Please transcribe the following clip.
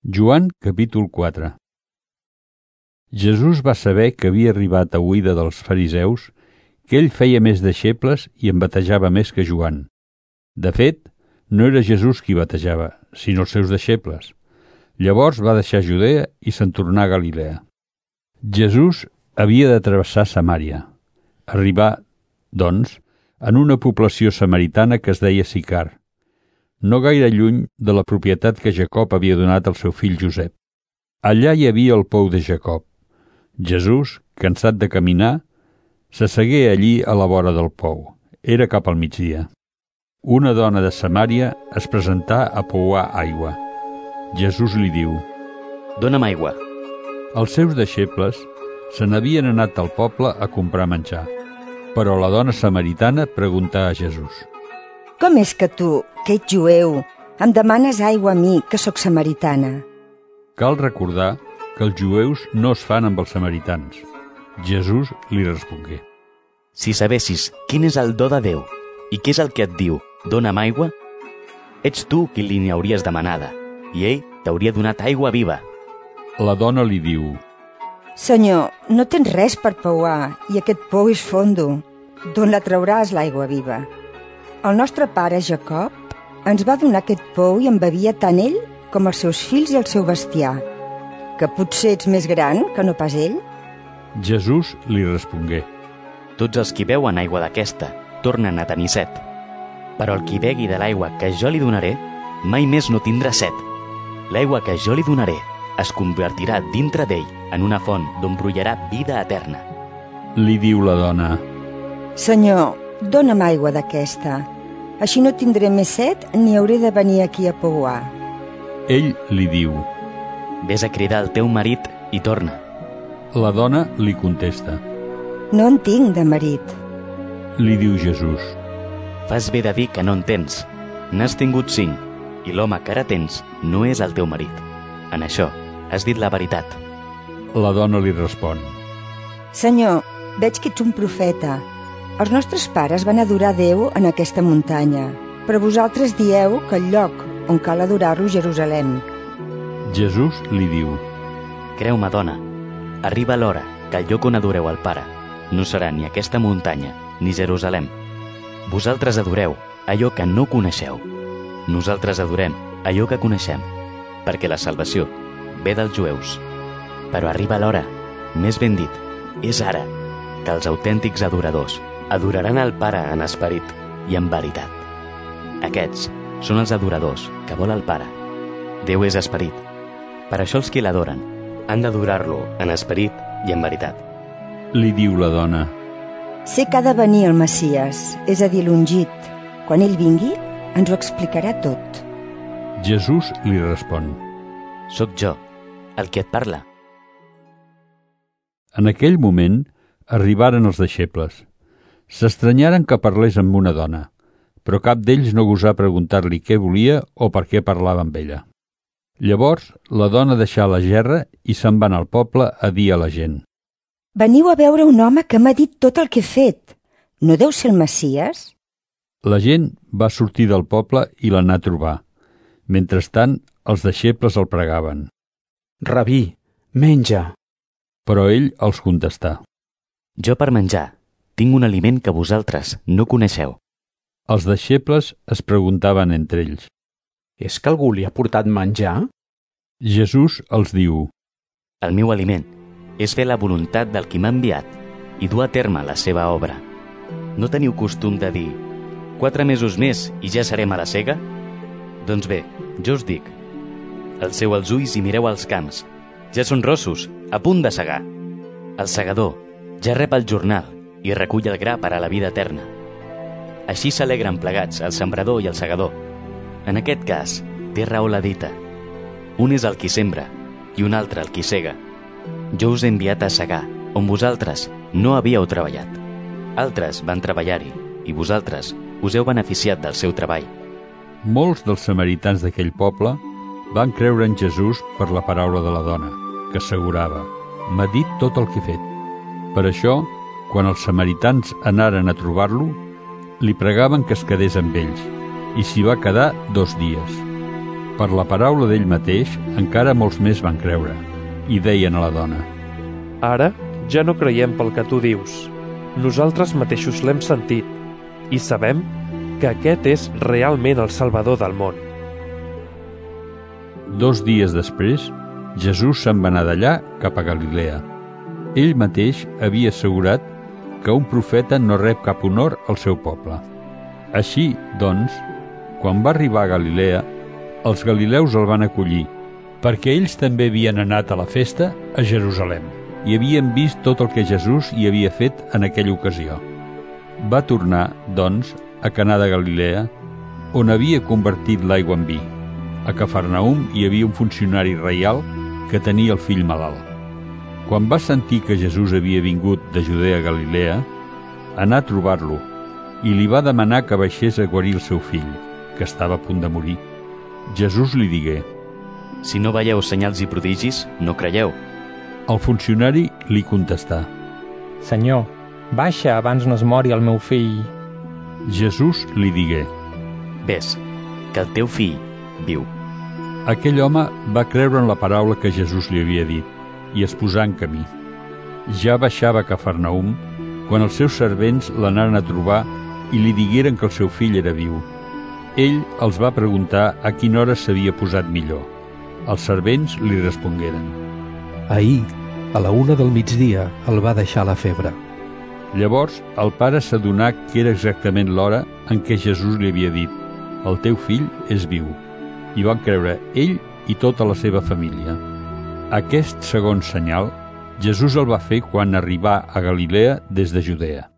Joan, capítol 4. Jesús va saber que havia arribat a oïda dels fariseus que ell feia més deixebles i en batejava més que Joan. De fet, no era Jesús qui batejava, sinó els seus deixebles. Llavors va deixar Judea i se'n tornà a Galilea. Jesús havia de travessar Samària. Arribà, doncs, en una població samaritana que es deia Sicar, no gaire lluny de la propietat que Jacob havia donat al seu fill Josep. Allà hi havia el pou de Jacob. Jesús, cansat de caminar, s'assegué allí a la vora del pou. Era cap al migdia. Una dona de Samària es presentà a pouar aigua. Jesús li diu: «Dóna'm aigua». Els seus deixebles se n'havien anat al poble a comprar menjar. Però la dona samaritana preguntà a Jesús: «Com és que tu, que ets jueu, em demanes aigua a mi, que sóc samaritana?» Cal recordar que els jueus no es fan amb els samaritans. Jesús li respongué: «Si sabessis quin és el do de Déu i què és el que et diu, dóna'm aigua, ets tu qui li n'hauries demanada, i ell t'hauria donat aigua viva». La dona li diu: «Senyor, no tens res per pouar i aquest pou és fondo. D'on la trauràs, l'aigua viva? El nostre pare Jacob ens va donar aquest pou i en bevia tant ell com els seus fills i el seu bestiar. Que potser ets més gran que no pas ell?» Jesús li respongué: «Tots els qui beuen aigua d'aquesta tornen a tenir set. Però el qui begui de l'aigua que jo li donaré mai més no tindrà set. L'aigua que jo li donaré es convertirà dintre d'ell en una font d'on brollarà vida eterna». Li diu la dona: «Senyor, dóna'm aigua d'aquesta. Així no tindré més set ni hauré de venir aquí a pouar». Ell li diu: «Ves a cridar el teu marit i torna». La dona li contesta: «No en tinc de marit». Li diu Jesús: «Fas bé de dir que no en tens. N'has tingut 5, i l'home que ara tens no és el teu marit. En això has dit la veritat». La dona li respon: «Senyor, veig que ets un profeta. Els nostres pares van adorar Déu en aquesta muntanya, però vosaltres dieu que el lloc on cal adorar-lo és Jerusalem». Jesús li diu: «Creu-me, dona, arriba l'hora que el lloc on adoreu el Pare no serà ni aquesta muntanya ni Jerusalem. Vosaltres adoreu allò que no coneixeu. Nosaltres adorem allò que coneixem, perquè la salvació ve dels jueus. Però arriba l'hora, més ben dit, és ara, que els autèntics adoradors adoraran el Pare en esperit i en veritat. Aquests són els adoradors que vol el Pare. Déu és esperit. Per això els qui l'adoren han d'adorar-lo en esperit i en veritat». Li diu la dona: «Sé que ha de venir el Messies, és a dir, l'ungit. Quan ell vingui, ens ho explicarà tot». Jesús li respon: «Soc jo, el que et parla». En aquell moment arribaren els deixebles. S'estranyaren que parlés amb una dona, però cap d'ells no gosà preguntar-li què volia o per què parlava amb ella. Llavors la dona deixà la gerra i se'n va anar al poble a dir a la gent: «Veniu a veure un home que m'ha dit tot el que he fet. No deu ser el Messies?» La gent va sortir del poble i l'anar a trobar. Mentrestant, els deixebles el pregaven: «Rabí, menja». Però ell els contestà: «Jo per menjar tinc un aliment que vosaltres no coneixeu». Els deixebles es preguntaven entre ells: «És que algú li ha portat menjar?» Jesús els diu: «El meu aliment és fer la voluntat del qui m'ha enviat i dur a terme la seva obra. No teniu costum de dir: 4 mesos més i ja serem a la sega? Doncs bé, jo us dic: alceu els ulls i mireu els camps. Ja són rossos, a punt de segar. El segador ja rep el jornal i recull el gra per a la vida eterna. Així s'alegren plegats el sembrador i el segador. En aquest cas, té raó la dita: un és el qui sembra i un altre el qui sega. Jo us he enviat a segar, on vosaltres no havíeu treballat. Altres van treballar-hi, i vosaltres us heu beneficiat del seu treball». Molts dels samaritans d'aquell poble van creure en Jesús per la paraula de la dona, que assegurava: «M'ha dit tot el que he fet». Per això, quan els samaritans anaren a trobar-lo, li pregaven que es quedés amb ells, i s'hi va quedar 2 dies. Per la paraula d'ell mateix, encara molts més van creure, i deien a la dona: Ara ja no creiem pel que tu dius. Nosaltres mateixos l'hem sentit i sabem que aquest és realment el Salvador del món. 2 dies després, Jesús se'n va anar d'allà cap a Galilea. Ell mateix havia assegurat que un profeta no rep cap honor al seu poble. Així, doncs, quan va arribar a Galilea, els galileus el van acollir, perquè ells també havien anat a la festa a Jerusalem i havien vist tot el que Jesús hi havia fet en aquella ocasió. Va tornar, doncs, a Caná de Galilea, on havia convertit l'aigua en vi. A Cafarnaum hi havia un funcionari reial que tenia el fill malalt. Quan va sentir que Jesús havia vingut de Judea a Galilea, anà a trobar-lo i li va demanar que baixés a guarir el seu fill, que estava a punt de morir. Jesús li digué: Si no veieu senyals i prodigis, no creieu. El funcionari li contestà: Senyor, baixa abans no es mori el meu fill. Jesús li digué: Ves, que el teu fill viu. Aquell home va creure en la paraula que Jesús li havia dit i es posà en camí. Ja baixava a Cafarnaum quan els seus servents l'anaren a trobar i li digueren que el seu fill era viu. Ell els va preguntar a quina hora s'havia posat millor. Els servents li respongueren: Ahir, a la 1 del migdia, el va deixar la febre. Llavors el pare s'adonà que era exactament l'hora en què Jesús li havia dit: El teu fill és viu. I van creure ell i tota la seva família. Aquest segon senyal, Jesús el va fer quan arribà a Galilea des de Judea.